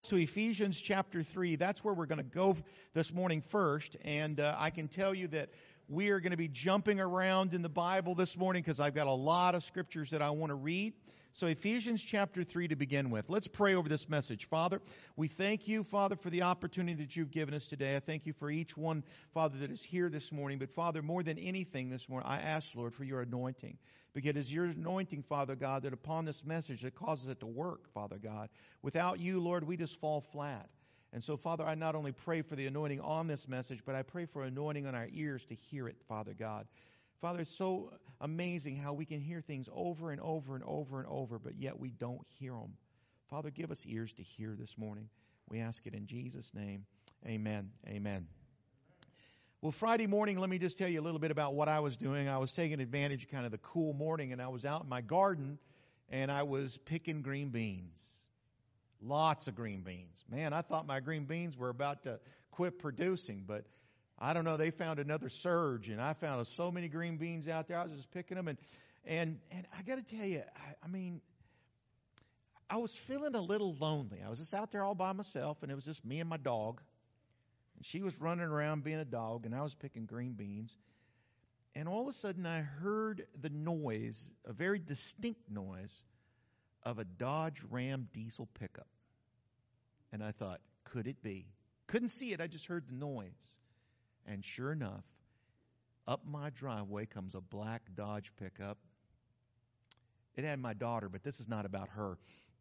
to Ephesians chapter 3. That's where we're going to go this morning first. And I can tell you that we are going to be jumping around in the Bible this morning because I've got a lot of scriptures that I want to read. So Ephesians chapter 3 to begin with. Let's pray over this message. Father, we thank you, Father, for the opportunity that you've given us today. I thank you for each one, Father, that is here this morning. But Father, more than anything this morning, I ask, Lord, for your anointing. Because it's your anointing, Father God, that upon this message that causes it to work, Father God. Without you, Lord, we just fall flat. And so, Father, I not only pray for the anointing on this message, but I pray for anointing on our ears to hear it, Father God. Father, it's so amazing how we can hear things over and over and over and over, but yet we don't hear them. Father, give us ears to hear this morning. We ask it in Jesus' name. Amen. Amen. Well, Friday morning, let me just tell you a little bit about what I was doing. I was taking advantage of kind of the cool morning, and I was out in my garden, and I was picking green beans. Lots of green beans. Man, I thought my green beans were about to quit producing, but I don't know, they found another surge, and I found so many green beans out there. I was just picking them, and I got to tell you, I mean, I was feeling a little lonely. I was just out there all by myself, and it was just me and my dog. And she was running around being a dog, and I was picking green beans. And all of a sudden, I heard the noise, a very distinct noise, of a Dodge Ram diesel pickup. And I thought, could it be? Couldn't see it, I just heard the noise. And sure enough, up my driveway comes a black Dodge pickup. It had my daughter, but this is not about her.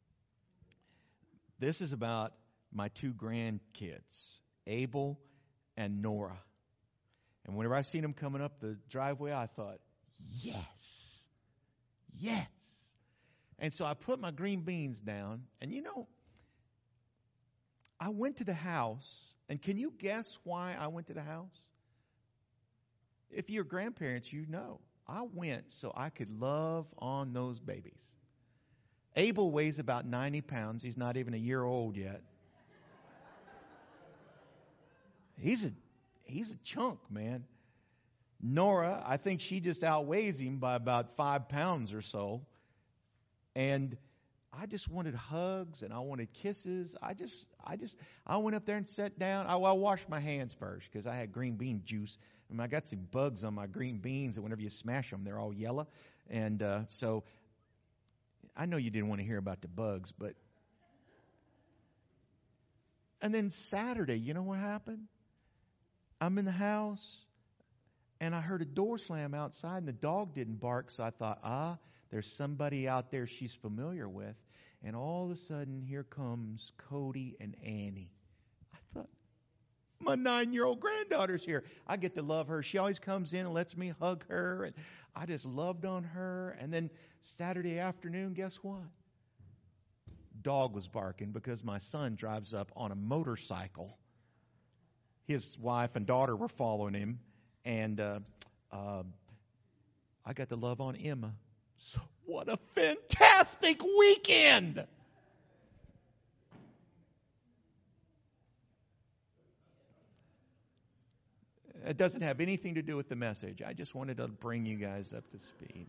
This is about my two grandkids, Abel and Nora. And whenever I seen them coming up the driveway, I thought, yes, yes. And so I put my green beans down, and you know, I went to the house, and can you guess why I went to the house? If you're grandparents, you know. I went so I could love on those babies. Abel weighs about 90 pounds. He's not even a year old yet. He's a chunk, man. Nora, I think she just outweighs him by about 5 pounds or so. And I just wanted hugs and I wanted kisses. I went up there and sat down. I washed my hands first because I had green bean juice. I got some bugs on my green beans, and whenever you smash them, they're all yellow. And so I know you didn't want to hear about the bugs, but. And then Saturday, you know what happened? I'm in the house, and I heard a door slam outside, and the dog didn't bark, so I thought, there's somebody out there she's familiar with. And all of a sudden, here comes Cody and Annie. I thought, my 9-year-old granddaughter's here. I get to love her. She always comes in and lets me hug her, and I just loved on her. And then Saturday afternoon, guess what? Dog was barking because my son drives up on a motorcycle. His wife and daughter were following him, and I got to love on Emma. So what a fantastic weekend! It doesn't have anything to do with the message. I just wanted to bring you guys up to speed.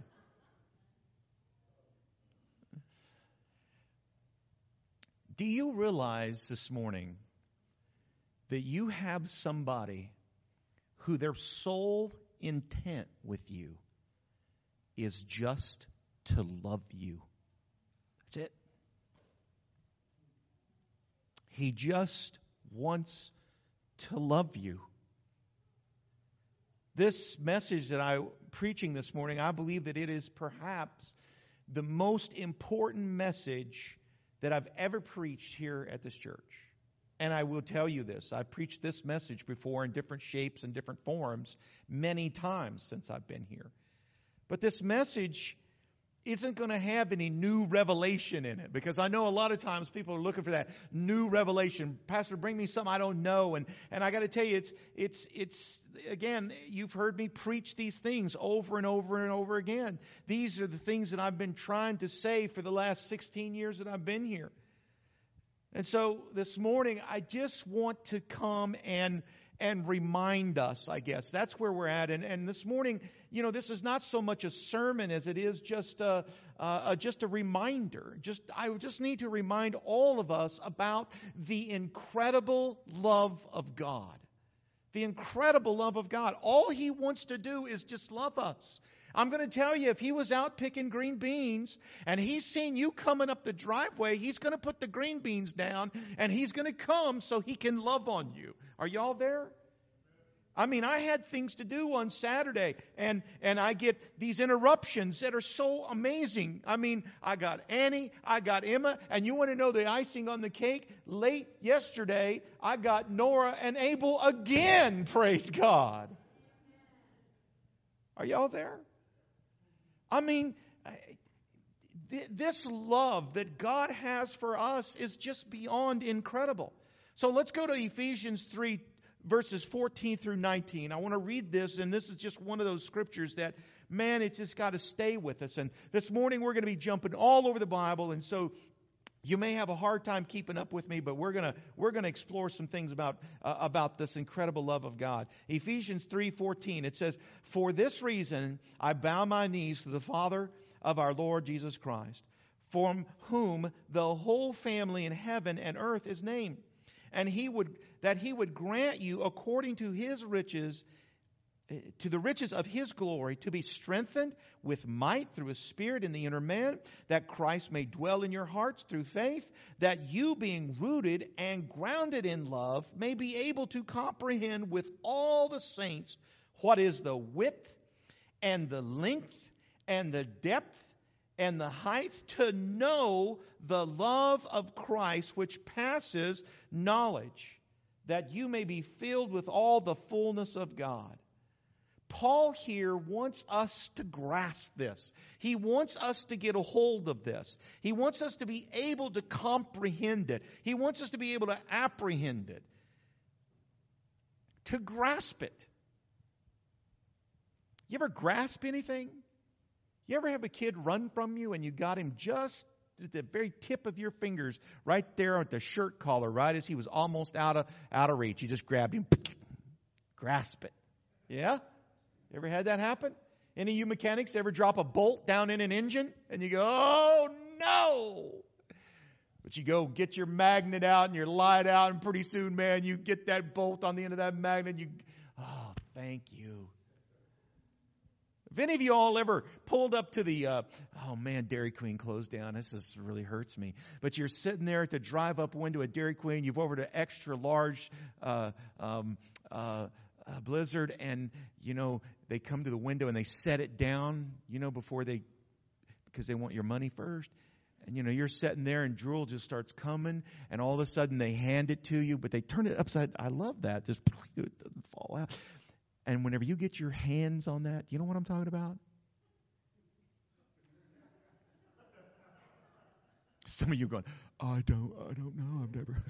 Do you realize this morning that you have somebody who their sole intent with you is just to love you? That's it. He just wants to love you. This message that I'm preaching this morning, I believe that it is perhaps the most important message that I've ever preached here at this church. And I will tell you this, I've preached this message before in different shapes and different forms many times since I've been here. But this message isn't going to have any new revelation in it, because I know a lot of times people are looking for that new revelation. Pastor, bring me something I don't know. And I got to tell you, it's again, you've heard me preach these things over and over and over again. These are the things that I've been trying to say for the last 16 years that I've been here. And so this morning, I just want to come and and remind us, I guess. That's where we're at. And this morning, this is not so much a sermon as it is just a reminder. I just need to remind all of us about the incredible love of God. The incredible love of God. All He wants to do is just love us. I'm going to tell you, if He was out picking green beans and He's seen you coming up the driveway, He's going to put the green beans down and He's going to come so He can love on you. Are y'all there? I mean, I had things to do on Saturday and I get these interruptions that are so amazing. I mean, I got Annie, I got Emma, and you want to know the icing on the cake? Late yesterday, I got Nora and Abel again, praise God. Are y'all there? I mean, this love that God has for us is just beyond incredible. So let's go to Ephesians 3, verses 14 through 19. I want to read this, and this is just one of those scriptures that, man, it's just got to stay with us. And this morning we're going to be jumping all over the Bible, and so you may have a hard time keeping up with me, but we're gonna explore some things about this incredible love of God. Ephesians 3:14, it says, "For this reason I bow my knees to the Father of our Lord Jesus Christ, from whom the whole family in heaven and earth is named, and that He would grant you according to His riches, to the riches of His glory, to be strengthened with might through His Spirit in the inner man, that Christ may dwell in your hearts through faith, that you, being rooted and grounded in love, may be able to comprehend with all the saints what is the width and the length and the depth and the height, to know the love of Christ which passes knowledge, that you may be filled with all the fullness of God." Paul here wants us to grasp this. He wants us to get a hold of this. He wants us to be able to comprehend it. He wants us to be able to apprehend it. To grasp it. You ever grasp anything? You ever have a kid run from you and you got him just at the very tip of your fingers, right there at the shirt collar, right as he was almost out of reach? You just grabbed him, grasp it. Yeah? Ever had that happen? Any of you mechanics ever drop a bolt down in an engine and you go, "Oh no!" But you go get your magnet out and your light out, and pretty soon, man, you get that bolt on the end of that magnet. Oh, thank you. If any of you all ever pulled up to the, oh man, Dairy Queen closed down. This really hurts me. But you're sitting there at the drive-up window at Dairy Queen. You've ordered an extra large Blizzard, and they come to the window and they set it down, because they want your money first. And you're sitting there and drool just starts coming, and all of a sudden they hand it to you, but they turn it upside. I love that. Just it doesn't fall out. And whenever you get your hands on that, you know what I'm talking about? Some of you are going, I don't know. I've never.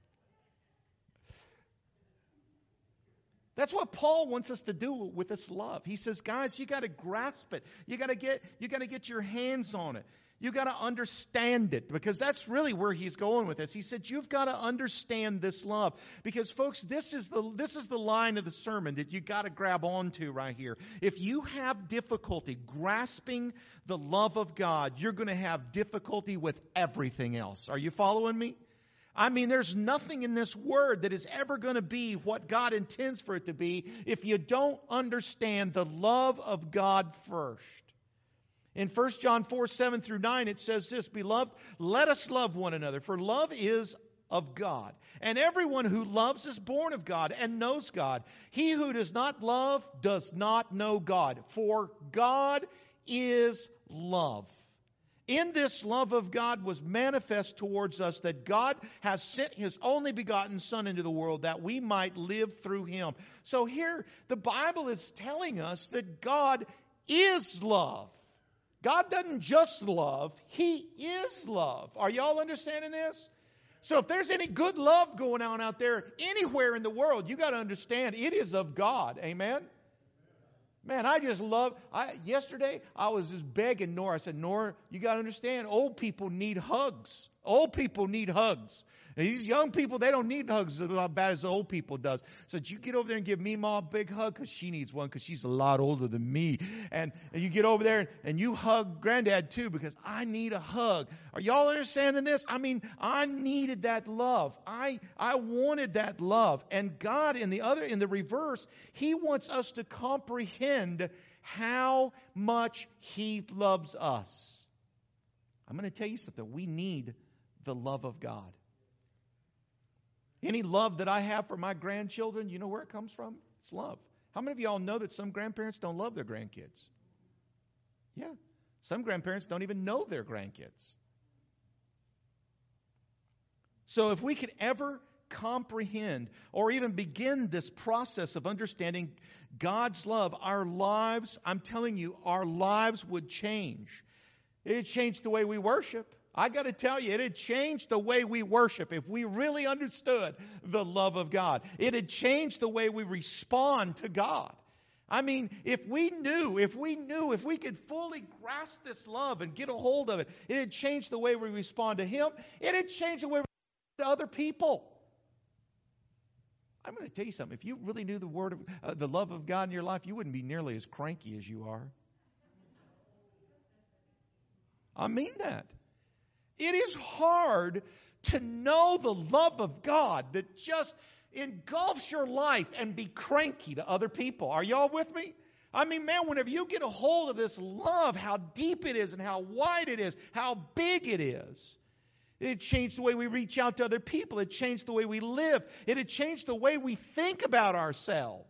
That's what Paul wants us to do with this love. He says, guys, you got to grasp it. You got to get your hands on it. You got to understand it, because that's really where he's going with this. He said, you've got to understand this love, because folks, this is the line of the sermon that you got to grab onto right here. If you have difficulty grasping the love of God, you're going to have difficulty with everything else. Are you following me? I mean, there's nothing in this word that is ever going to be what God intends for it to be if you don't understand the love of God first. In 1 John 4:7-9, it says this, "Beloved, let us love one another, for love is of God. And everyone who loves is born of God and knows God. He who does not love does not know God, for God is love. In this love of God was manifest towards us, that God has sent His only begotten Son into the world, that we might live through Him." So here, the Bible is telling us that God is love. God doesn't just love, He is love. Are y'all understanding this? So if there's any good love going on out there anywhere in the world, you got to understand it is of God. Amen? Man, I just love, yesterday I was just begging Nora. I said, Nora, you got to understand, old people need hugs. Old people need hugs. And these young people, they don't need hugs as bad as the old people does. So you get over there and give Meemaw a big hug because she needs one because she's a lot older than me. And you get over there and you hug Granddad too because I need a hug. Are y'all understanding this? I mean, I needed that love. I wanted that love. And God, in the reverse, He wants us to comprehend how much He loves us. I'm going to tell you something. We need the love of God. Any love that I have for my grandchildren, you know where it comes from? It's love. How many of y'all know that some grandparents don't love their grandkids? Yeah. Some grandparents don't even know their grandkids. So if we could ever comprehend or even begin this process of understanding God's love, our lives, I'm telling you, our lives would change. It would change the way we worship. I got to tell you, it had changed the way we worship if we really understood the love of God. It had changed the way we respond to God. I mean, if we could fully grasp this love and get a hold of it, it had changed the way we respond to Him. It had changed the way we respond to other people. I'm going to tell you something. If you really knew the love of God in your life, you wouldn't be nearly as cranky as you are. I mean that. It is hard to know the love of God that just engulfs your life and be cranky to other people. Are y'all with me? I mean, man, whenever you get a hold of this love, how deep it is and how wide it is, how big it is, it changed the way we reach out to other people. It changed the way we live. It had changed the way we think about ourselves.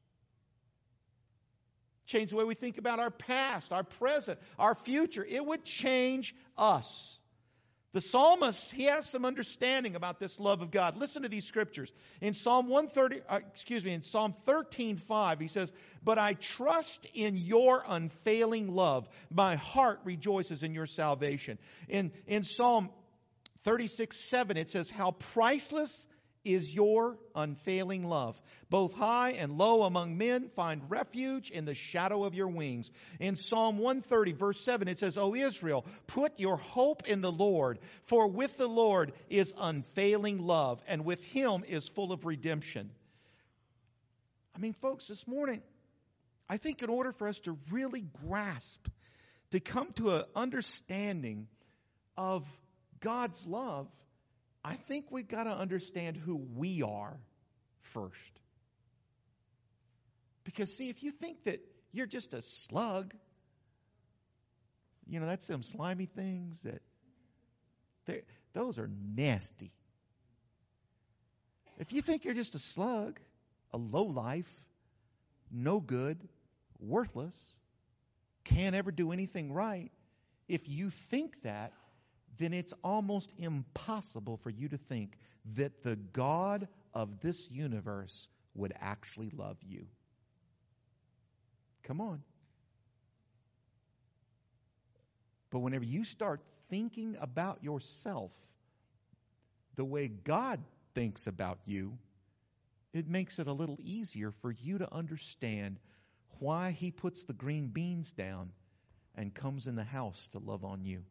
Change the way we think about our past, our present, our future. It would change us. The psalmist, he has some understanding about this love of God. Listen to these scriptures. In Psalm 13:5, he says, "But I trust in your unfailing love. My heart rejoices in your salvation." In Psalm 36:7, it says, "How priceless is your unfailing love. Both high and low among men find refuge in the shadow of your wings." In Psalm 130, verse 7, it says, "O Israel, put your hope in the Lord, for with the Lord is unfailing love, and with Him is full of redemption." I mean, folks, this morning, I think in order for us to really grasp, to come to an understanding of God's love, I think we've got to understand who we are first. Because, see, if you think that you're just a slug, you know, that's them slimy things those are nasty. If you think you're just a slug, a lowlife, no good, worthless, can't ever do anything right, if you think that, then it's almost impossible for you to think that the God of this universe would actually love you. Come on. But whenever you start thinking about yourself the way God thinks about you, it makes it a little easier for you to understand why He puts the green beans down and comes in the house to love on you.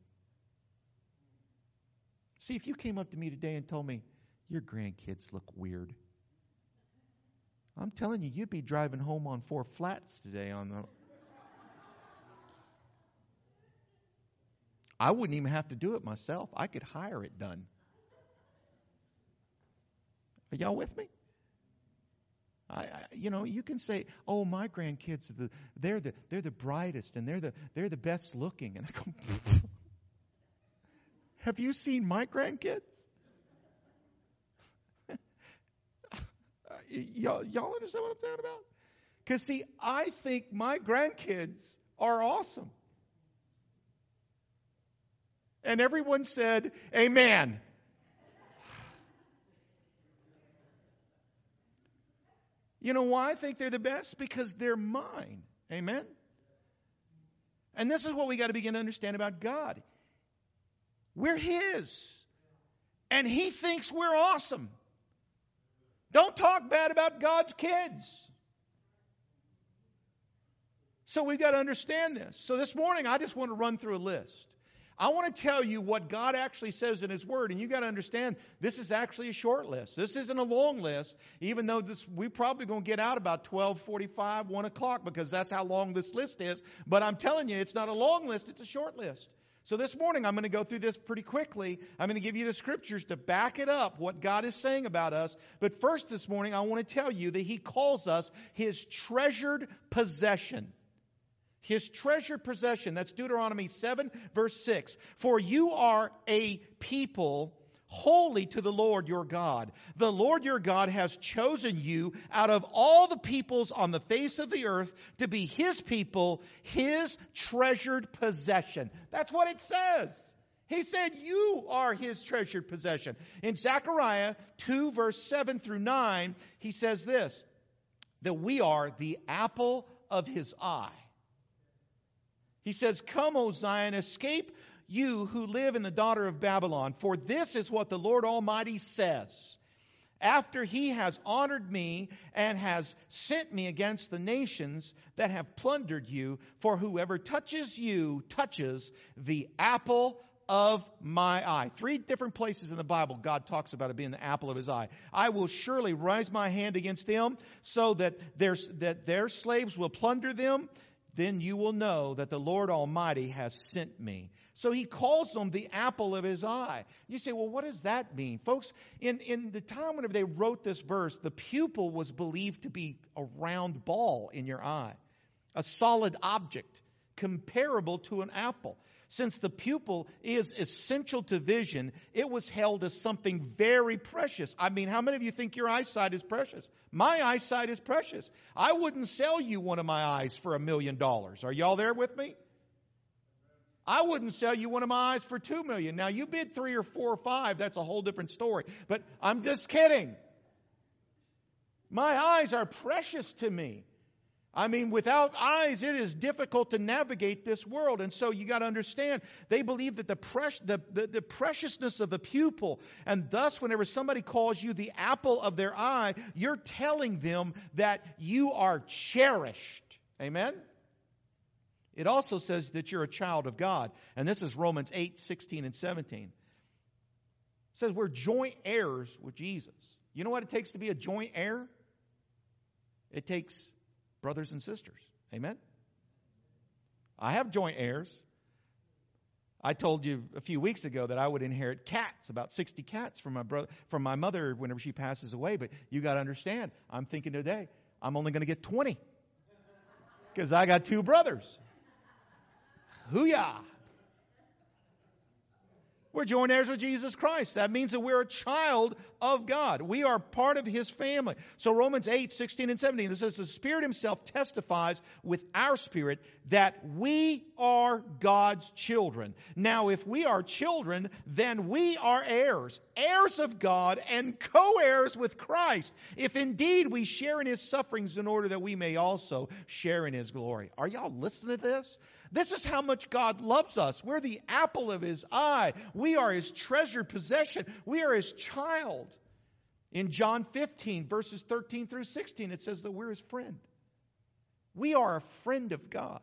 See, if you came up to me today and told me, "Your grandkids look weird," I'm telling you, you'd be driving home on 4 flats today I wouldn't even have to do it myself. I could hire it done. Are y'all with me? You can say, "Oh, my grandkids they're the brightest and they're the best looking," and I go, "Have you seen my grandkids?" Y'all understand what I'm talking about? Because, see, I think my grandkids are awesome. And everyone said, "Amen." You know why I think they're the best? Because they're mine. Amen? And this is what we got to begin to understand about God. We're His. And He thinks we're awesome. Don't talk bad about God's kids. So we've got to understand this. So this morning, I just want to run through a list. I want to tell you what God actually says in His Word, and you got to understand this is actually a short list. This isn't a long list, even though we're probably going to get out about 12:45, 1 o'clock, because that's how long this list is. But I'm telling you, it's not a long list, it's a short list. So this morning, I'm going to go through this pretty quickly. I'm going to give you the scriptures to back it up, what God is saying about us. But first this morning, I want to tell you that He calls us His treasured possession. His treasured possession. That's Deuteronomy 7, verse 6. For you are a people holy to the Lord your God. The Lord your God has chosen you out of all the peoples on the face of the earth to be His people, His treasured possession. That's what it says. He said you are His treasured possession. In Zechariah 2, verse 7 through 9, he says this, that we are the apple of His eye. He says, come, O Zion, escape you who live in the daughter of Babylon. For this is what the Lord Almighty says. After He has honored me and has sent me against the nations that have plundered you, for whoever touches you touches the apple of my eye. 3 different places in the Bible God talks about it being the apple of His eye. I will surely raise my hand against them so that their slaves will plunder them. Then you will know that the Lord Almighty has sent me. So He calls them the apple of His eye. You say, well, what does that mean? Folks, in the time whenever they wrote this verse, the pupil was believed to be a round ball in your eye, a solid object comparable to an apple. Since the pupil is essential to vision, it was held as something very precious. I mean, how many of you think your eyesight is precious? My eyesight is precious. I wouldn't sell you one of my eyes for $1 million. Are y'all there with me? I wouldn't sell you one of my eyes for $2 million. Now, you bid 3 or 4 or 5, that's a whole different story. But I'm just kidding. My eyes are precious to me. I mean, without eyes, it is difficult to navigate this world. And so you got to understand, they believe that the preciousness of the pupil, and thus whenever somebody calls you the apple of their eye, you're telling them that you are cherished. Amen? It also says that you're a child of God. And this is Romans 8, 16 and 17. It says we're joint heirs with Jesus. You know what it takes to be a joint heir? It takes brothers and sisters. Amen? I have joint heirs. I told you a few weeks ago that I would inherit cats, about 60 cats from my mother whenever she passes away. But you got to understand, I'm thinking today, I'm only going to get 20. Because I got 2 brothers. Hoo-yah! We're joint heirs with Jesus Christ. That means that we're a child of God. We are part of His family. So Romans 8, 16 and 17, it says the Spirit Himself testifies with our spirit that we are God's children. Now, if we are children, then we are heirs, heirs of God and co-heirs with Christ, if indeed we share in His sufferings in order that we may also share in His glory. Are y'all listening to this? This is how much God loves us. We're the apple of His eye. We are His treasured possession. We are His child. In John 15, verses 13 through 16, it says that we're His friend. We are a friend of God.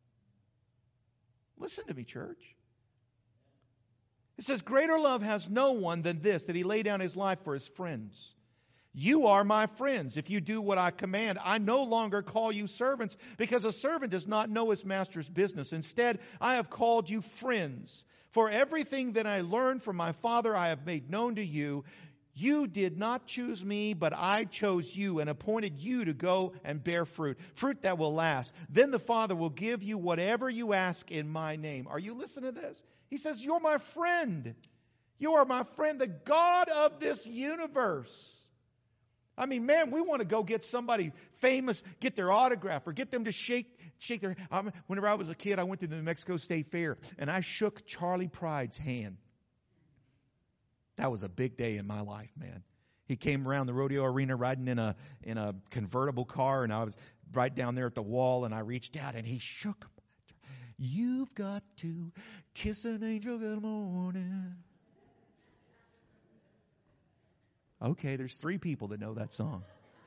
Listen to me, church. It says, greater love has no one than this, that He lay down His life for His friends. You are my friends if you do what I command. I no longer call you servants, because a servant does not know his master's business. Instead, I have called you friends. For everything that I learned from my Father I have made known to you. You did not choose me, but I chose you and appointed you to go and bear fruit, fruit that will last. Then the Father will give you whatever you ask in my name. Are you listening to this? He says, you're my friend. You are my friend, the God of this universe. I mean, man, we want to go get somebody famous, get their autograph, or get them to shake their... Whenever I was a kid, I went to the New Mexico State Fair, and I shook Charlie Pride's hand. That was a big day in my life, man. He came around the rodeo arena riding in a convertible car, and I was right down there at the wall, and I reached out, and he shook him. You've got to kiss an angel good morning. Okay, there's 3 people that know that song.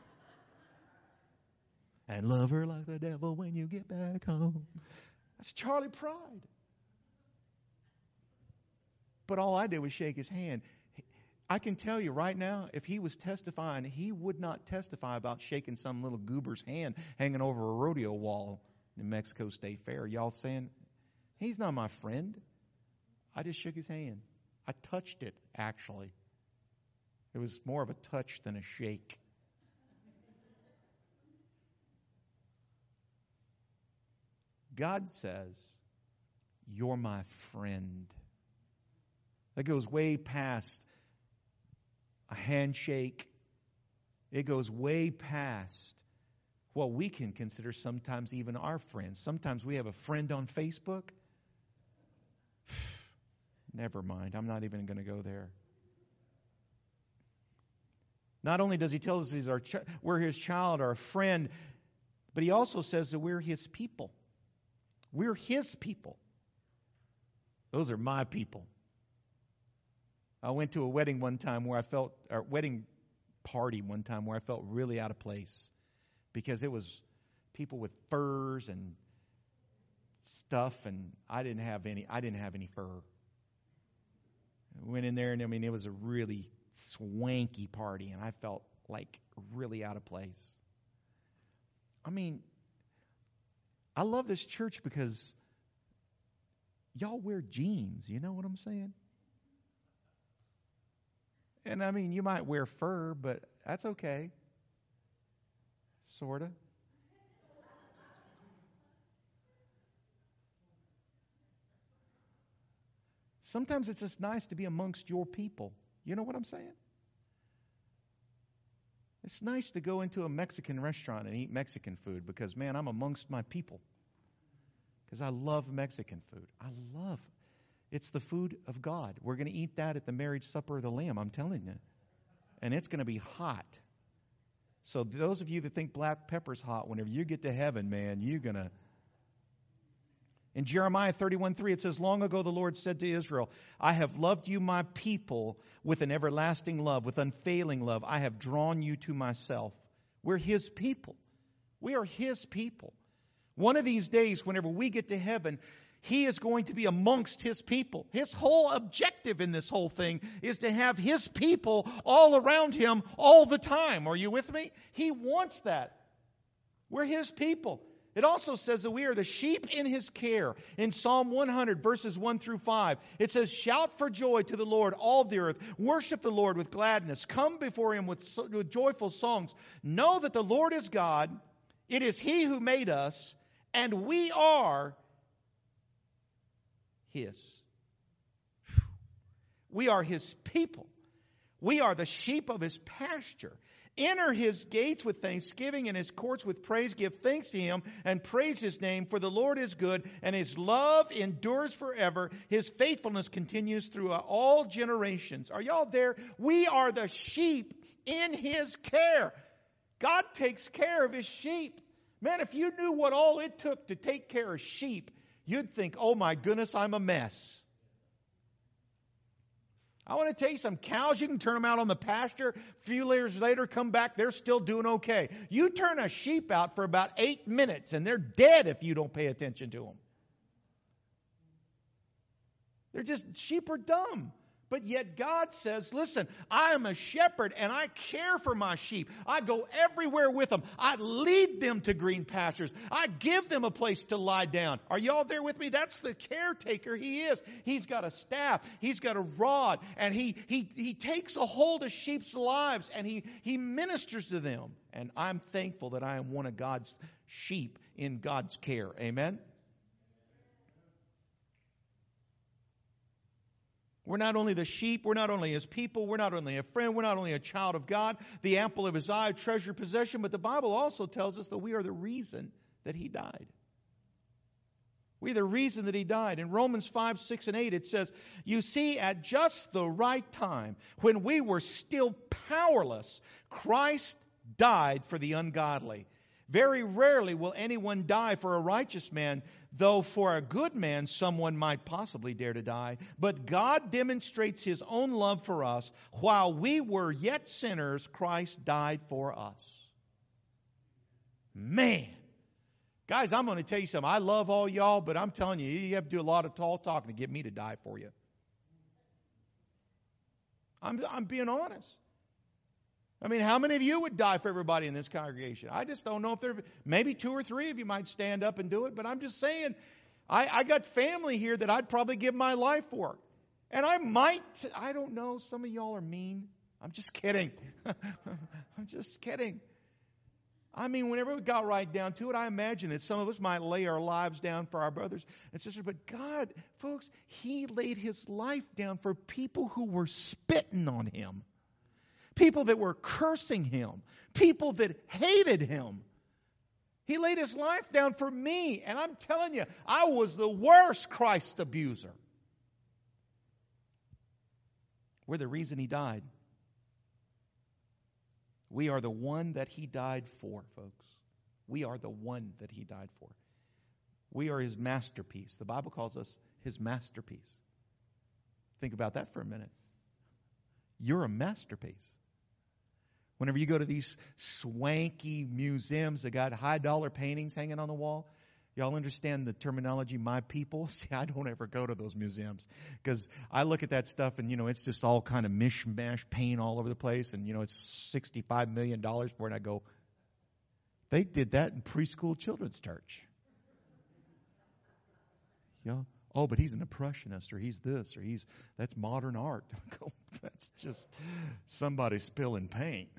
And love her like the devil when you get back home. That's Charlie Pride. But all I did was shake his hand. I can tell you right now, if he was testifying, he would not testify about shaking some little goober's hand hanging over a rodeo wall in Mexico State Fair. Y'all saying, he's not my friend. I just shook his hand. I touched it, actually. It was more of a touch than a shake. God says, you're my friend. That goes way past a handshake. It goes way past what we can consider sometimes even our friends. Sometimes we have a friend on Facebook. Never mind. I'm not even going to go there. Not only does he tell us we're his child, our friend, but he also says that we're his people. We're his people. Those are my people. I went to a wedding one time where I felt, or wedding party one time where I felt really out of place because it was people with furs and stuff, and I didn't have any fur. I went in there, and it was a really swanky party, and I felt like really out of place. I love this church because y'all wear jeans. You know what I'm saying? And you might wear fur, but that's okay. Sort of. Sometimes it's just nice to be amongst your people. You know what I'm saying? It's nice to go into a Mexican restaurant and eat Mexican food because, man, I'm amongst my people. Because I love Mexican food. It's the food of God. We're going to eat that at the marriage supper of the Lamb, I'm telling you. And it's going to be hot. So those of you that think black pepper's hot, whenever you get to heaven, man, you're going to... In Jeremiah 31:3, it says, long ago the Lord said to Israel, I have loved you, my people, with an everlasting love, with unfailing love. I have drawn you to myself. We're his people. We are his people. One of these days, whenever we get to heaven, he is going to be amongst his people. His whole objective in this whole thing is to have his people all around him all the time. Are you with me? He wants that. We're his people. It also says that we are the sheep in his care. In Psalm 100, verses 1 through 5, it says, shout for joy to the Lord, all the earth. Worship the Lord with gladness. Come before him with joyful songs. Know that the Lord is God. It is he who made us, and we are his. We are his people. We are the sheep of his pasture. Enter his gates with thanksgiving and his courts with praise. Give thanks to him and praise his name, for the Lord is good, and his love endures forever. His faithfulness continues throughout all generations. Are y'all there? We are the sheep in his care. God takes care of his sheep. Man, if you knew what all it took to take care of sheep, you'd think, oh my goodness, I'm a mess. I want to tell you, some cows, you can turn them out on the pasture. A few years later, come back, they're still doing okay. You turn a sheep out for about 8 minutes, and they're dead if you don't pay attention to them. Sheep are dumb. But yet God says, listen, I am a shepherd and I care for my sheep. I go everywhere with them. I lead them to green pastures. I give them a place to lie down. Are y'all there with me? That's the caretaker he is. He's got a staff. He's got a rod. And he takes a hold of sheep's lives and he ministers to them. And I'm thankful that I am one of God's sheep in God's care. Amen? We're not only the sheep, we're not only his people, we're not only a friend, we're not only a child of God, the apple of his eye, treasured possession, but the Bible also tells us that we are the reason that he died. We're the reason that he died. In Romans 5, 6, and 8, it says, you see, at just the right time, when we were still powerless, Christ died for the ungodly. Very rarely will anyone die for a righteous man, though for a good man someone might possibly dare to die. But God demonstrates his own love for us. While we were yet sinners, Christ died for us. Man. Guys, I'm going to tell you something. I love all y'all, but I'm telling you, you have to do a lot of tall talking to get me to die for you. I'm being honest. I mean, how many of you would die for everybody in this congregation? I just don't know if maybe 2 or 3 of you might stand up and do it, but I'm just saying, I got family here that I'd probably give my life for. And I don't know, some of y'all are mean. I'm just kidding. I'm just kidding. I mean, whenever it got right down to it, I imagine that some of us might lay our lives down for our brothers and sisters. But God, folks, He laid His life down for people who were spitting on Him. People that were cursing Him. People that hated Him. He laid His life down for me. And I'm telling you, I was the worst Christ abuser. We're the reason He died. We are the one that He died for, folks. We are the one that He died for. We are His masterpiece. The Bible calls us His masterpiece. Think about that for a minute. You're a masterpiece. Whenever you go to these swanky museums that got high-dollar paintings hanging on the wall, y'all understand the terminology, my people? See, I don't ever go to those museums because I look at that stuff and, it's just all kind of mishmash paint all over the place. And, it's $65 million for it. And I go, they did that in preschool children's church. Oh, but he's an impressionist or he's this or that's modern art. I go, that's just somebody spilling paint.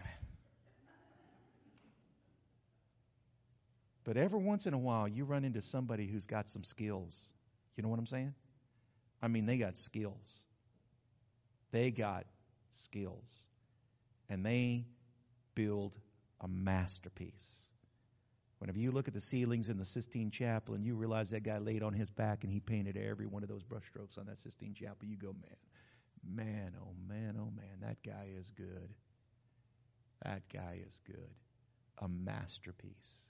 But every once in a while, you run into somebody who's got some skills. You know what I'm saying? I mean, they got skills. They got skills. And they build a masterpiece. Whenever you look at the ceilings in the Sistine Chapel and you realize that guy laid on his back and he painted every one of those brushstrokes on that Sistine Chapel, you go, man, oh man, that guy is good. That guy is good. A masterpiece.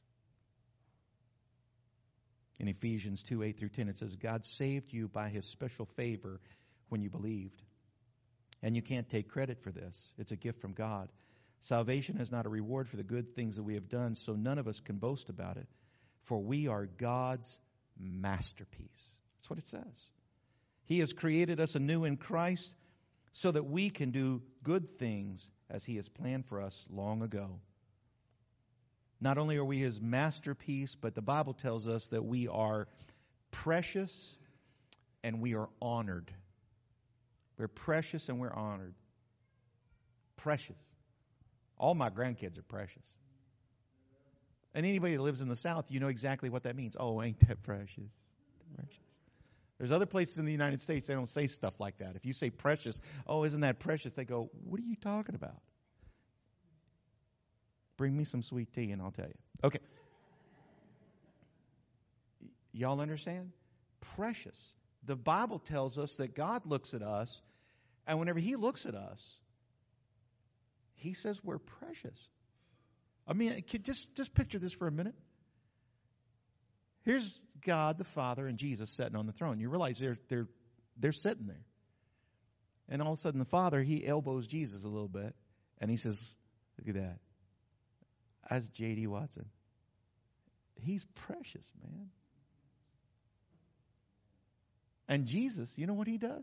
In Ephesians 2:8-10, it says, God saved you by His special favor when you believed. And you can't take credit for this. It's a gift from God. Salvation is not a reward for the good things that we have done, so none of us can boast about it. For we are God's masterpiece. That's what it says. He has created us anew in Christ so that we can do good things as He has planned for us long ago. Not only are we His masterpiece, but the Bible tells us that we are precious and we are honored. We're precious and we're honored. Precious. All my grandkids are precious. And anybody that lives in the South, you know exactly what that means. Oh, ain't that precious? Precious. There's other places in the United States they don't say stuff like that. If you say precious, oh, isn't that precious? They go, what are you talking about? Bring me some sweet tea and I'll tell you. Okay. Y'all understand? Precious. The Bible tells us that God looks at us, and whenever He looks at us, He says we're precious. I mean, just picture this for a minute. Here's God the Father and Jesus sitting on the throne. You realize they're sitting there. And all of a sudden the Father, He elbows Jesus a little bit, and He says, look at that. That's J.D. Watson. He's precious, man. And Jesus, you know what He does?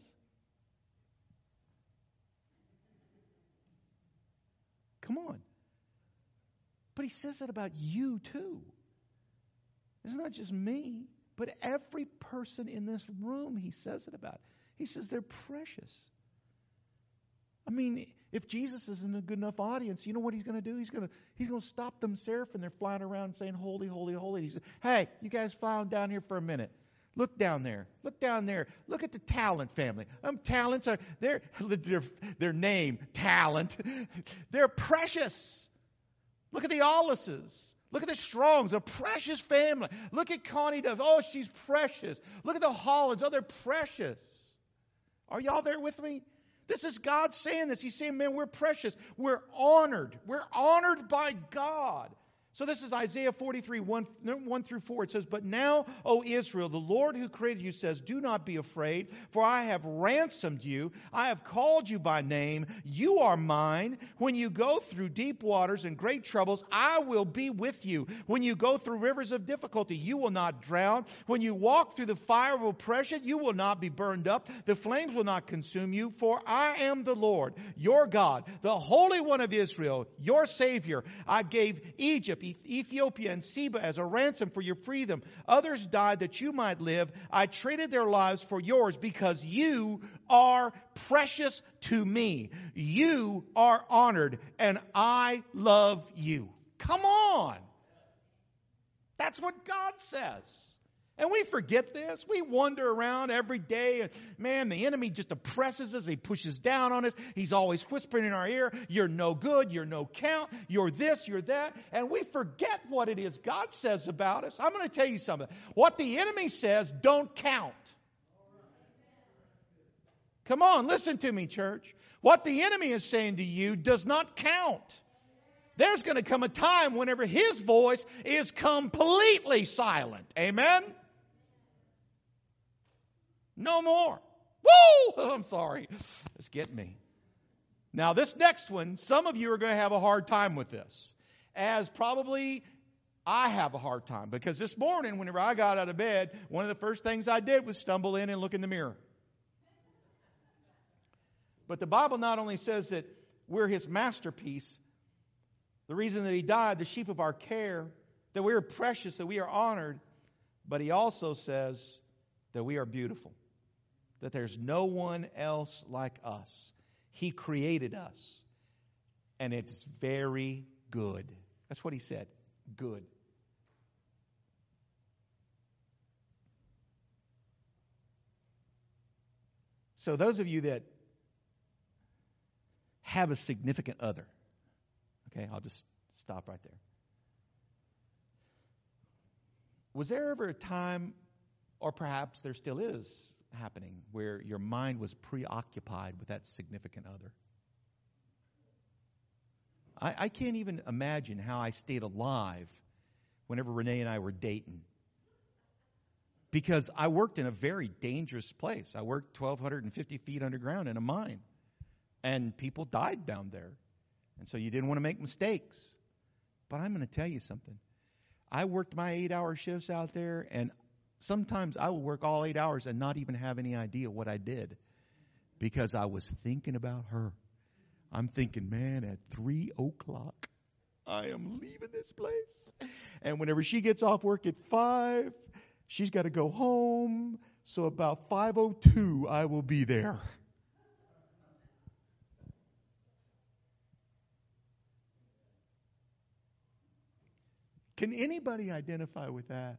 Come on. But He says that about you too. It's not just me, but every person in this room He says it about. He says they're precious. I mean, if Jesus isn't a good enough audience, you know what He's going to do? He's going to stop them seraphim. They're flying around saying, holy, holy, holy. He says, hey, you guys fly on down here for a minute. Look down there. Look down there. Look at the Talent family. Talents are, their name, Talent. They're precious. Look at the Ollises. Look at the Strongs, a precious family. Look at Connie Dove. Oh, she's precious. Look at the Hollands. Oh, they're precious. Are y'all there with me? This is God saying this. He's saying, man, we're precious. We're honored. We're honored by God. So this is Isaiah 43, 1 through 4. It says, "But now, O Israel, the Lord who created you says, do not be afraid, for I have ransomed you. I have called you by name. You are mine. When you go through deep waters and great troubles, I will be with you. When you go through rivers of difficulty, you will not drown. When you walk through the fire of oppression, you will not be burned up. The flames will not consume you, for I am the Lord, your God, the Holy One of Israel, your Savior. I gave Egypt, Ethiopia, and Seba as a ransom for your freedom. Others died that you might live. I traded their lives for yours because you are precious to me. You are honored, and I love you." Come on. That's what God says. And we forget this. We wander around every day. And man, the enemy just oppresses us. He pushes down on us. He's always whispering in our ear, "You're no good. You're no count. You're this. You're that." And we forget what it is God says about us. I'm going to tell you something. What the enemy says don't count. Come on, listen to me, church. What the enemy is saying to you does not count. There's going to come a time whenever his voice is completely silent. Amen? No more. Woo! I'm sorry. It's getting me. Now, this next one, some of you are going to have a hard time with this. As probably I have a hard time. Because this morning, whenever I got out of bed, one of the first things I did was stumble in and look in the mirror. But the Bible not only says that we're His masterpiece, the reason that He died, the sheep of our care, that we are precious, that we are honored, but He also says that we are beautiful. That there's no one else like us. He created us. And it's very good. That's what He said. Good. So those of you that have a significant other, okay, I'll just stop right there. Was there ever a time, or perhaps there still is happening, where your mind was preoccupied with that significant other? I can't even imagine how I stayed alive whenever Renee and I were dating. Because I worked in a very dangerous place. I worked 1,250 feet underground in a mine. And people died down there. And so you didn't want to make mistakes. But I'm going to tell you something. I worked my 8-hour shifts out there, and sometimes I would work all 8 hours and not even have any idea what I did, because I was thinking about her. I'm thinking, man, at 3 o'clock, I am leaving this place. And whenever she gets off work at 5, she's got to go home. So about 5:02, I will be there. Can anybody identify with that?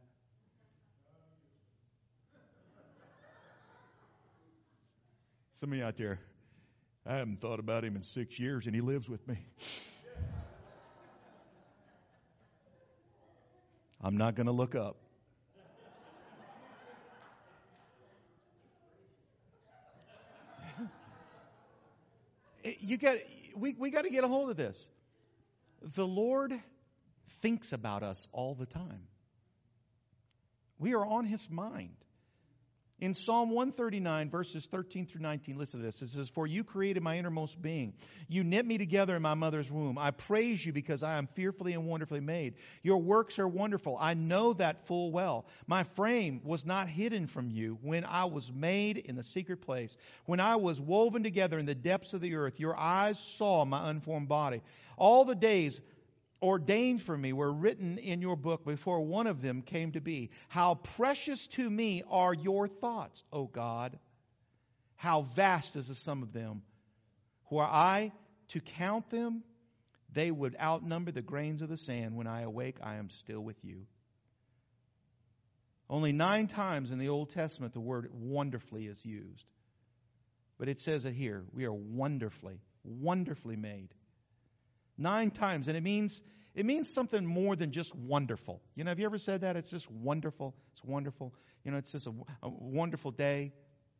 Some of you out there, I haven't thought about him in 6 years, and he lives with me. I'm not going to look up. We got to get a hold of this. The Lord thinks about us all the time. We are on His mind. In Psalm 139, verses 13 through 19, listen to this. It says, "For you created my innermost being. You knit me together in my mother's womb. I praise you because I am fearfully and wonderfully made. Your works are wonderful. I know that full well. My frame was not hidden from you when I was made in the secret place. When I was woven together in the depths of the earth, your eyes saw my unformed body. All the days ordained for me were written in your book before one of them came to be. How precious to me are your thoughts, O God. How vast is the sum of them. Were I to count them, they would outnumber the grains of the sand. When I awake, I am still with you." Only 9 times in the Old Testament the word wonderfully is used. But it says it here. We are wonderfully, wonderfully made. 9 times. And it means something more than just wonderful. You know, have you ever said that? It's just wonderful. It's wonderful. You know, it's just a wonderful day.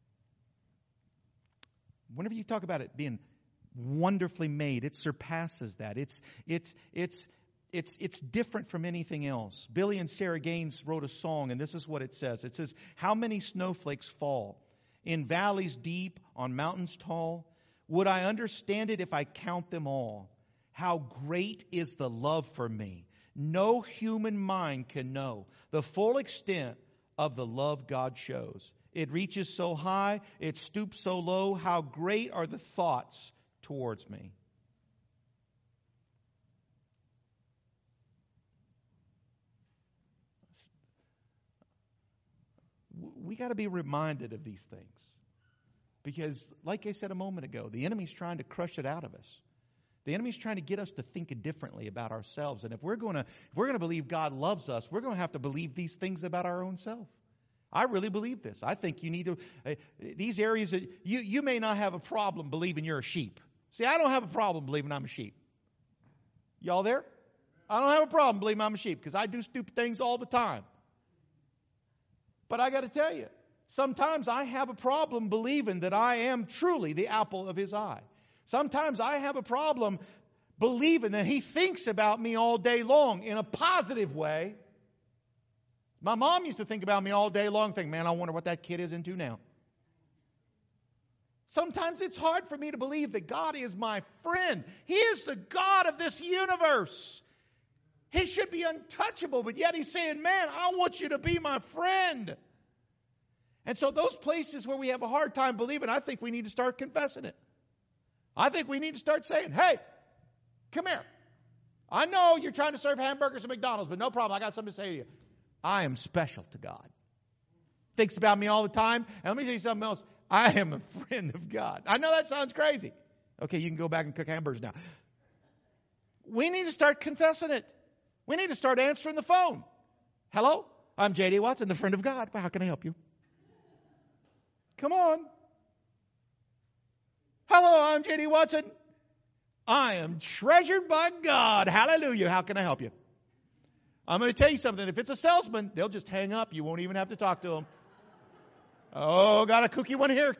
Whenever you talk about it being wonderfully made, it surpasses that. It's it's different from anything else. Billy and Sarah Gaines wrote a song, and this is what it says. It says, "How many snowflakes fall in valleys deep, on mountains tall? Would I understand it if I count them all? How great is the love for me. No human mind can know the full extent of the love God shows. It reaches so high, it stoops so low. How great are the thoughts towards me." We got to be reminded of these things. Because, like I said a moment ago, the enemy's trying to crush it out of us. The enemy's trying to get us to think differently about ourselves. And if we're going to believe God loves us, we're going to have to believe these things about our own self. I really believe this. I think you need to, these areas that you may not have a problem believing you're a sheep. See, I don't have a problem believing I'm a sheep. Y'all there? I don't have a problem believing I'm a sheep because I do stupid things all the time. But I got to tell you, sometimes I have a problem believing that I am truly the apple of His eye. Sometimes I have a problem believing that He thinks about me all day long in a positive way. My mom used to think about me all day long, think, man, I wonder what that kid is into now. Sometimes it's hard for me to believe that God is my friend. He is the God of this universe. He should be untouchable, but yet He's saying, man, I want you to be my friend. And so those places where we have a hard time believing, I think we need to start confessing it. I think we need to start saying, hey, come here. I know you're trying to serve hamburgers at McDonald's, but no problem. I got something to say to you. I am special to God. Thinks about me all the time. And let me tell you something else. I am a friend of God. I know that sounds crazy. Okay, you can go back and cook hamburgers now. We need to start confessing it. We need to start answering the phone. Hello, I'm J.D. Watson, the friend of God. How can I help you? Come on. Hello, I'm J.D. Watson. I am treasured by God. Hallelujah. How can I help you? I'm going to tell you something. If it's a salesman, they'll just hang up. You won't even have to talk to them. Oh, got a cookie one here.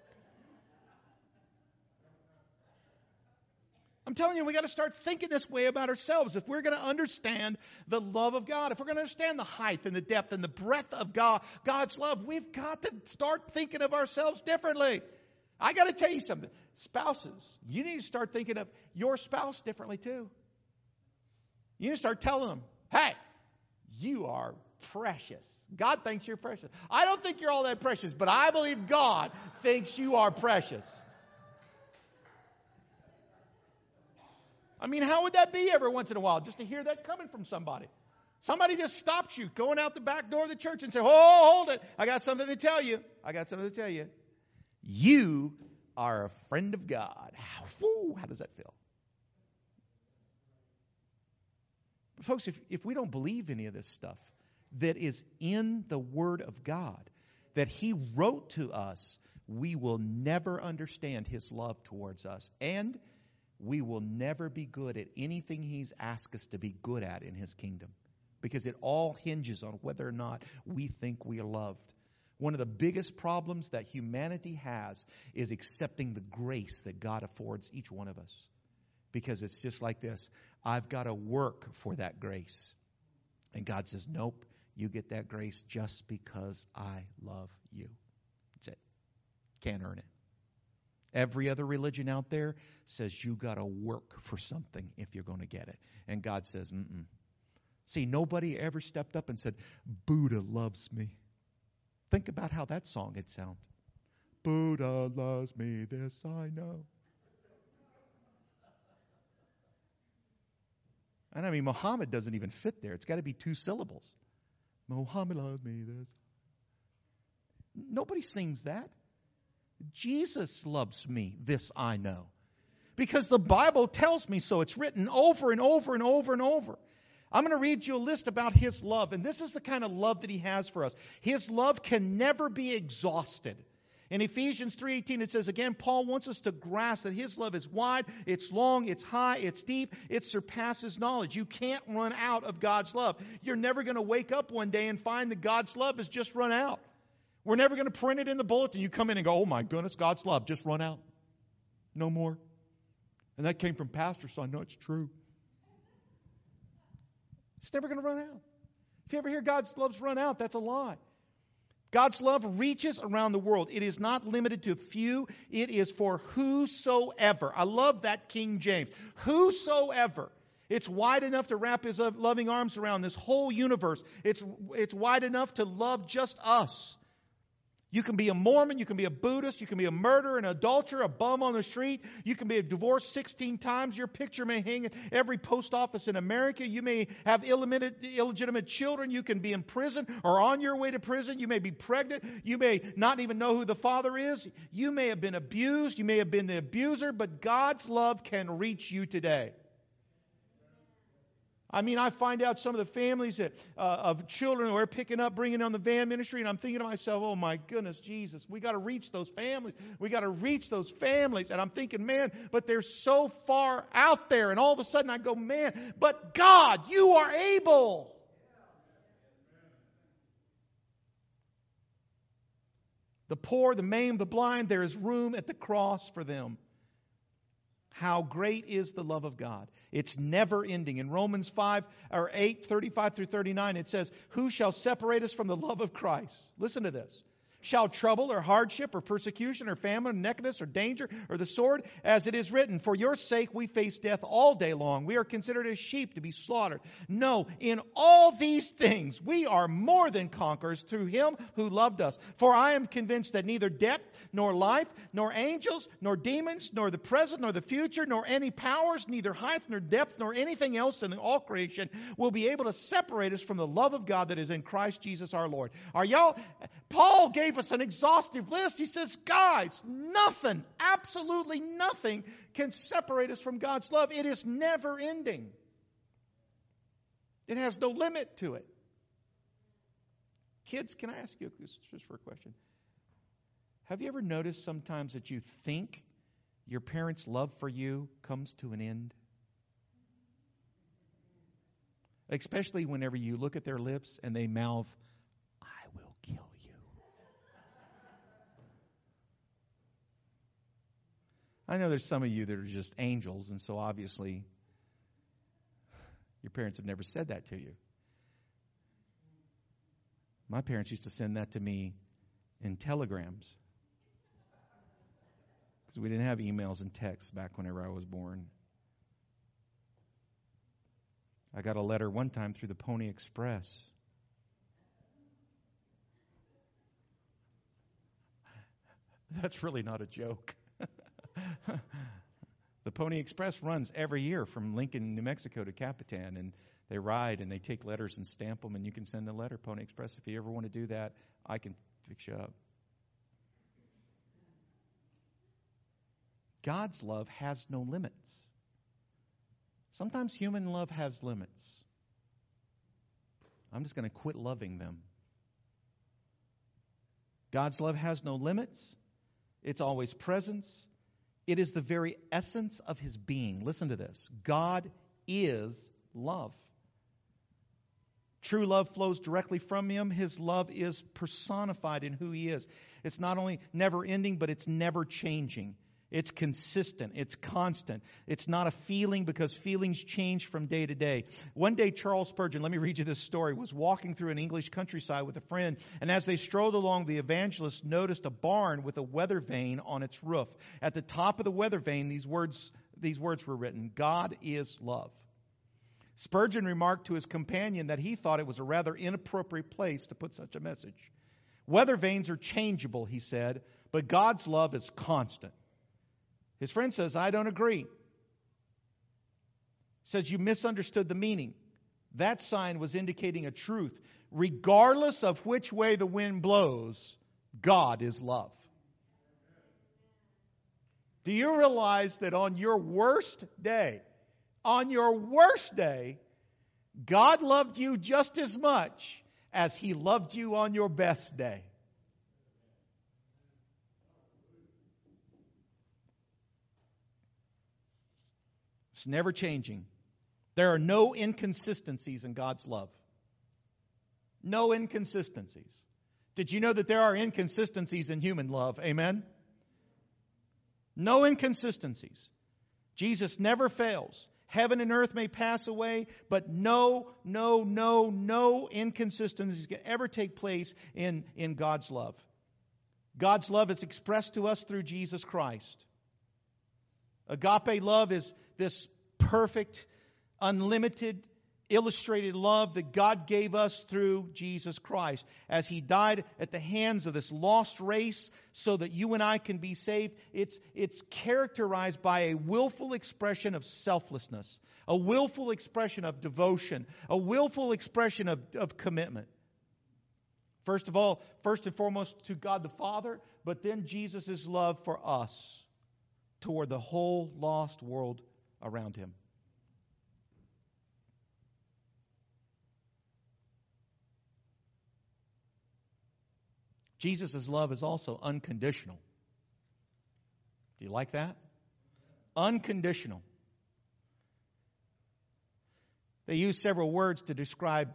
I'm telling you, we got to start thinking this way about ourselves. If we're going to understand the love of God, if we're going to understand the height and the depth and the breadth of God's love, we've got to start thinking of ourselves differently. I got to tell you something. Spouses, you need to start thinking of your spouse differently too. You need to start telling them, hey, you are precious. God thinks you're precious. I don't think you're all that precious, but I believe God thinks you are precious. I mean, how would that be every once in a while, just to hear that coming from somebody? Somebody just stops you going out the back door of the church and say, oh, hold it. I got something to tell you. You are a friend of God. Woo, how does that feel? But folks, if we don't believe any of this stuff that is in the Word of God, that He wrote to us, we will never understand His love towards us. And we will never be good at anything He's asked us to be good at in His kingdom. Because it all hinges on whether or not we think we are loved. One of the biggest problems that humanity has is accepting the grace that God affords each one of us. Because it's just like this. I've got to work for that grace. And God says, nope, you get that grace just because I love you. That's it. Can't earn it. Every other religion out there says you got to work for something if you're going to get it. And God says, mm-mm. See, nobody ever stepped up and said, Buddha loves me. Think about how that song would sound. Buddha loves me, this I know. And I mean, Muhammad doesn't even fit there. It's got to be 2 syllables. Muhammad loves me, this. Nobody sings that. Jesus loves me, this I know. Because the Bible tells me so. It's written over and over and over and over. I'm going to read you a list about His love. And this is the kind of love that He has for us. His love can never be exhausted. In Ephesians 3:18 it says, again, Paul wants us to grasp that His love is wide, it's long, it's high, it's deep, it surpasses knowledge. You can't run out of God's love. You're never going to wake up one day and find that God's love has just run out. We're never going to print it in the bulletin. You come in and go, oh my goodness, God's love just run out. No more. And that came from pastor, so I know it's true. It's never going to run out. If you ever hear God's love's run out, that's a lie. God's love reaches around the world. It is not limited to few. It is for whosoever. I love that King James. Whosoever. It's wide enough to wrap His loving arms around this whole universe. It's wide enough to love just us. You can be a Mormon, you can be a Buddhist, you can be a murderer, an adulterer, a bum on the street. You can be divorced 16 times. Your picture may hang at every post office in America. You may have illegitimate children. You can be in prison or on your way to prison. You may be pregnant. You may not even know who the father is. You may have been abused. You may have been the abuser, but God's love can reach you today. I mean, I find out some of the families that, of children who are picking up, bringing on the van ministry, and I'm thinking to myself, oh my goodness, Jesus, we got to reach those families. We got to reach those families. And I'm thinking, man, but they're so far out there. And all of a sudden I go, man, but God, you are able. The poor, the maimed, the blind, there is room at the cross for them. How great is the love of God. It's never ending. In Romans 8:35 through 39, it says, who shall separate us from the love of Christ? Listen to this. Shall trouble or hardship or persecution or famine or nakedness or danger or the sword? As it is written, for your sake we face death all day long. We are considered as sheep to be slaughtered. No, in all these things we are more than conquerors through Him who loved us. For I am convinced that neither death, nor life, nor angels, nor demons, nor the present, nor the future, nor any powers, neither height, nor depth, nor anything else in all creation will be able to separate us from the love of God that is in Christ Jesus our Lord. Paul gave us an exhaustive list. He says, guys, nothing, absolutely nothing can separate us from God's love. It is never ending. It has no limit to it. Kids, can I ask you just for a question? Have you ever noticed sometimes that you think your parents' love for you comes to an end? Especially whenever you look at their lips and they mouth, I will kill you. I know there's some of you that are just angels, and so obviously your parents have never said that to you. My parents used to send that to me in telegrams because we didn't have emails and texts back whenever I was born. I got a letter one time through the Pony Express. That's really not a joke. The Pony Express runs every year from Lincoln, New Mexico to Capitan, and they ride and they take letters and stamp them, and you can send a letter, Pony Express. If you ever want to do that, I can fix you up. God's love has no limits. Sometimes human love has limits. I'm just going to quit loving them. God's love has no limits. It's always presence. It is the very essence of His being. Listen to this. God is love. True love flows directly from Him. His love is personified in who He is. It's not only never ending, but it's never changing. It's consistent. It's constant. It's not a feeling because feelings change from day to day. One day, Charles Spurgeon, let me read you this story, was walking through an English countryside with a friend, and as they strolled along, the evangelist noticed a barn with a weather vane on its roof. At the top of the weather vane, these words were written, God is love. Spurgeon remarked to his companion that he thought it was a rather inappropriate place to put such a message. Weather vanes are changeable, he said, but God's love is constant. His friend says, I don't agree. Says you misunderstood the meaning. That sign was indicating a truth. Regardless of which way the wind blows, God is love. Do you realize that on your worst day, God loved you just as much as He loved you on your best day? It's never changing. There are no inconsistencies in God's love. No inconsistencies. Did you know that there are inconsistencies in human love? Amen? No inconsistencies. Jesus never fails. Heaven and earth may pass away, but no inconsistencies can ever take place in God's love. God's love is expressed to us through Jesus Christ. Agape love is this perfect, unlimited, illustrated love that God gave us through Jesus Christ. As He died at the hands of this lost race so that you and I can be saved, it's characterized by a willful expression of selflessness, a willful expression of devotion, a willful expression of commitment. First and foremost to God the Father, but then Jesus' love for us toward the whole lost world around Him. Jesus' love is also unconditional. Do you like that? Unconditional. They use several words to describe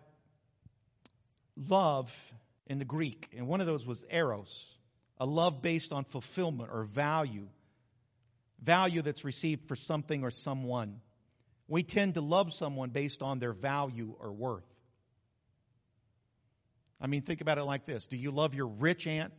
love in the Greek, and one of those was eros, a love based on fulfillment or value that's received for something or someone. We tend to love someone based on their value or worth. I mean, think about it like this. Do you love your rich aunt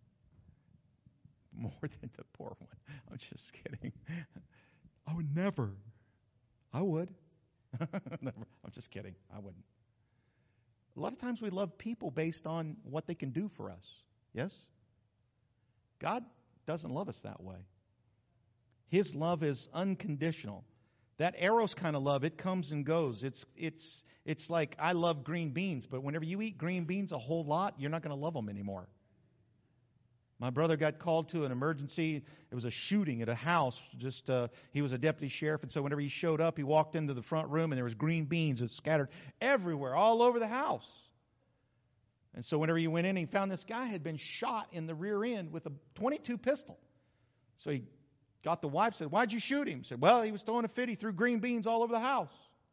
more than the poor one? I'm just kidding. I would never. I would. Never. I'm just kidding. I wouldn't. A lot of times we love people based on what they can do for us. Yes? God doesn't love us that way. His love is unconditional. That eros kind of love, it comes and goes. It's like, I love green beans, but whenever you eat green beans a whole lot, you're not going to love them anymore. My brother got called to an emergency. It was a shooting at a house. He was a deputy sheriff, and so whenever he showed up, he walked into the front room, and there was green beans that scattered everywhere, all over the house. And so whenever he went in, he found this guy had been shot in the rear end with a .22 pistol. So he got the wife, said, "Why'd you shoot him?" He said, "Well, he was throwing a fit. He threw green beans all over the house.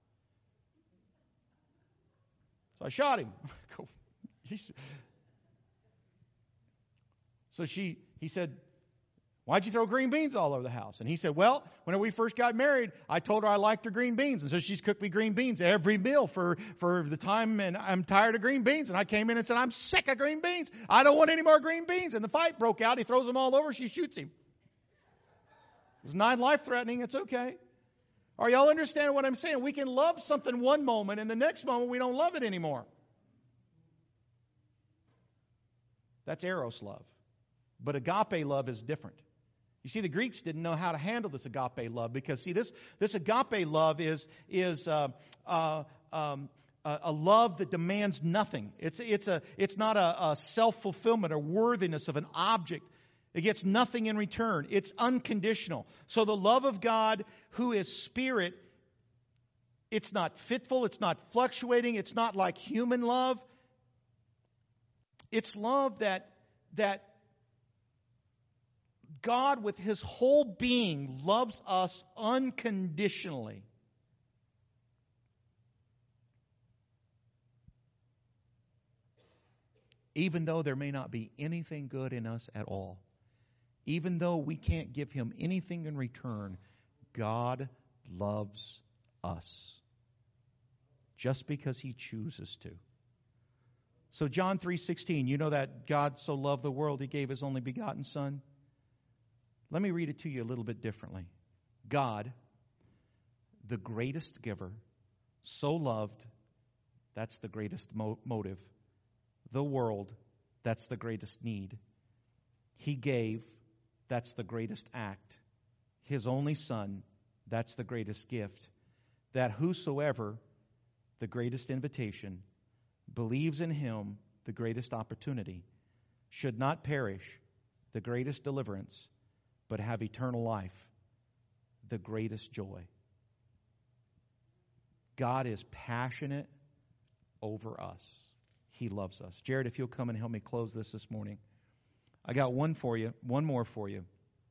So I shot him." So he said, "Why'd you throw green beans all over the house?" And he said, "Well, when we first got married, I told her I liked her green beans. And so she's cooked me green beans every meal for the time, and I'm tired of green beans. And I came in and said, I'm sick of green beans. I don't want any more green beans." And the fight broke out. He throws them all over. She shoots him. It was not life-threatening. It's okay. Are y'all understanding what I'm saying? We can love something one moment, and the next moment we don't love it anymore. That's eros love. But agape love is different. You see, the Greeks didn't know how to handle this agape love because, see, this agape love is a love that demands nothing. It's not a self-fulfillment or worthiness of an object. It gets nothing in return. It's unconditional. So the love of God, who is Spirit, it's not fitful, it's not fluctuating, it's not like human love. It's love that God with His whole being loves us unconditionally. Even though there may not be anything good in us at all. Even though we can't give Him anything in return, God loves us. Just because He chooses to. So John 3:16, you know that God so loved the world He gave His only begotten Son? Let me read it to you a little bit differently. God, the greatest giver, so loved, that's the greatest motive. The world, that's the greatest need. He gave, that's the greatest act. His only Son, that's the greatest gift. That whosoever, the greatest invitation, believes in Him, the greatest opportunity, should not perish, the greatest deliverance, but have eternal life, the greatest joy. God is passionate over us. He loves us. Jared, if you'll come and help me close this morning. I got one more for you.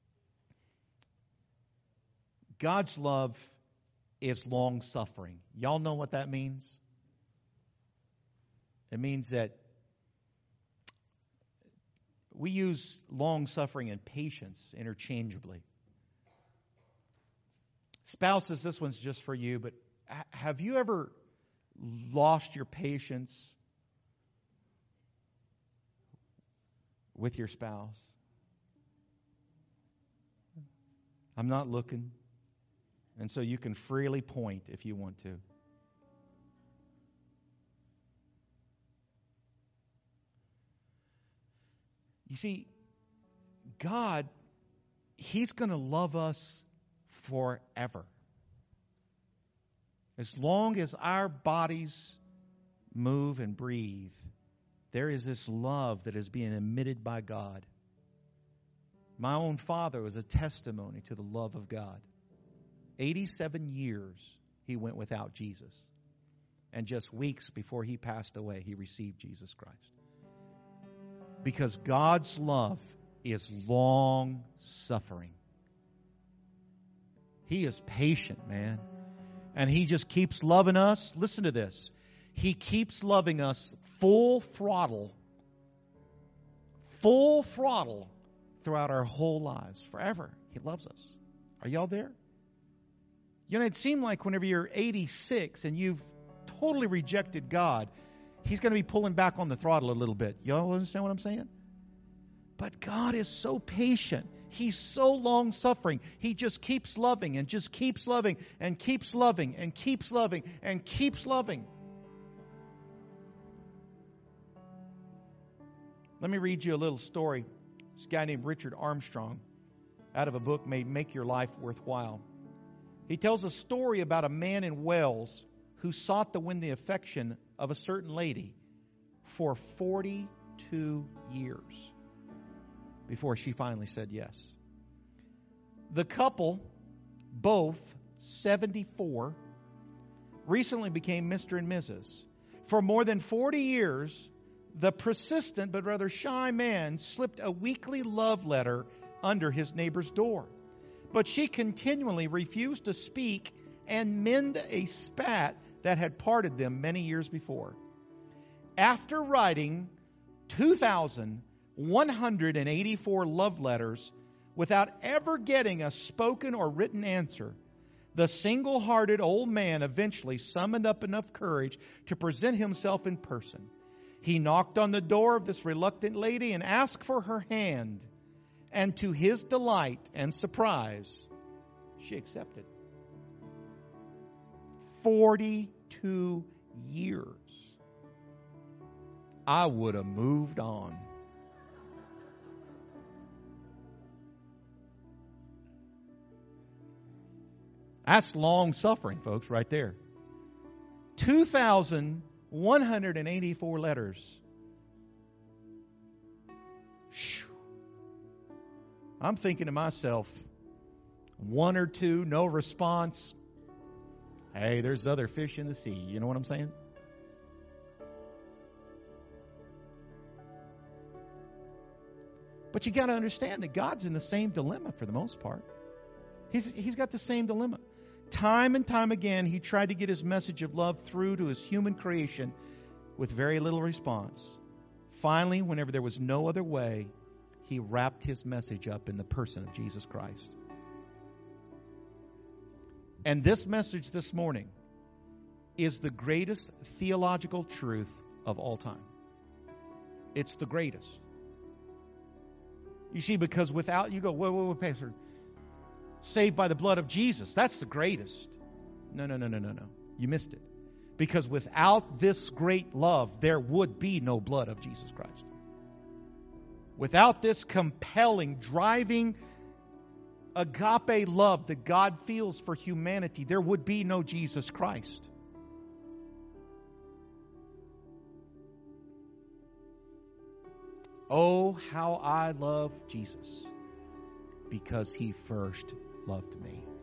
God's love is long-suffering. Y'all know what that means? It means that we use long-suffering and patience interchangeably. Spouses, this one's just for you, but have you ever lost your patience with your spouse? I'm not looking. And so you can freely point if you want to. You see, God, He's going to love us forever. As long as our bodies move and breathe, there is this love that is being emitted by God. My own father was a testimony to the love of God. 87 years he went without Jesus. And just weeks before he passed away, he received Jesus Christ. Because God's love is long suffering. He is patient, man. And He just keeps loving us. Listen to this. He keeps loving us full throttle throughout our whole lives, forever. He loves us. Are y'all there? You know, it seemed like whenever you're 86 and you've totally rejected God, He's going to be pulling back on the throttle a little bit. Y'all understand what I'm saying? But God is so patient. He's so long-suffering. He just keeps loving and just keeps loving and keeps loving and keeps loving and keeps loving. Let me read you a little story. This guy named Richard Armstrong, out of a book made Make Your Life Worthwhile. He tells a story about a man in Wales who sought to win the affection of a certain lady for 42 years before she finally said yes. The couple, both 74, recently became Mr. and Mrs. For more than 40 years, the persistent but rather shy man slipped a weekly love letter under his neighbor's door. But she continually refused to speak and mend a spat that had parted them many years before. After writing 2,184 love letters without ever getting a spoken or written answer, the single-hearted old man eventually summoned up enough courage to present himself in person. He knocked on the door of this reluctant lady and asked for her hand. And to his delight and surprise, she accepted. 42 years. I would have moved on. That's long suffering, folks, right there. 2,184 letters. Whew. I'm thinking to myself, one or two, no response. Hey, there's other fish in the sea. You know what I'm saying? But you got to understand that God's in the same dilemma for the most part. He's got the same dilemma. Time and time again, He tried to get His message of love through to His human creation with very little response. Finally, whenever there was no other way, He wrapped His message up in the person of Jesus Christ. And this message this morning is the greatest theological truth of all time. It's the greatest. You see, because without, you go, wait, Pastor, saved by the blood of Jesus, that's the greatest. No. You missed it. Because without this great love, there would be no blood of Jesus Christ. Without this compelling, driving, agape love that God feels for humanity, there would be no Jesus Christ. Oh, how I love Jesus, because He first loved me.